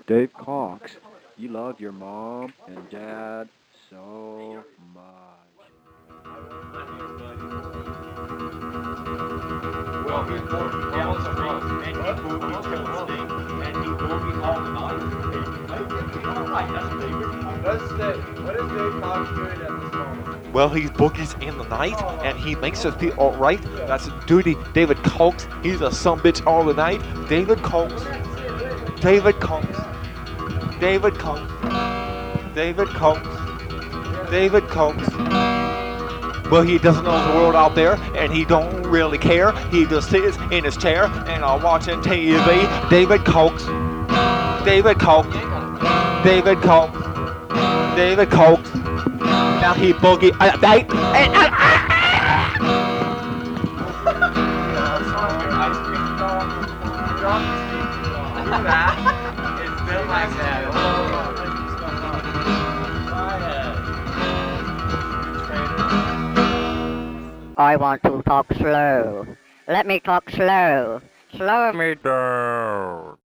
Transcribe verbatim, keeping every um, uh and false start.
Dave Cox, you love your mom and dad so much. Well, he boogied down some road, and he boogied till the state, and he boogied all the night. All right, that's David. What's Dave, what is Dave Cox doing at this moment? Well, he boogies in the night, and he makes us feel all right. That's Duty David Cox. He's a sumbitch all the night. David Cox. David Cox. David Cox. David Cox. David Cox. Well, he doesn't know the world out there, and he don't really care. He just sits in his chair and are watching T V. David Cox. David Cox. David Cox. David Cox. Now he boogie. Uh, they, and, uh, It's built like that. I want to talk slow. Let me talk slow. Slow me down.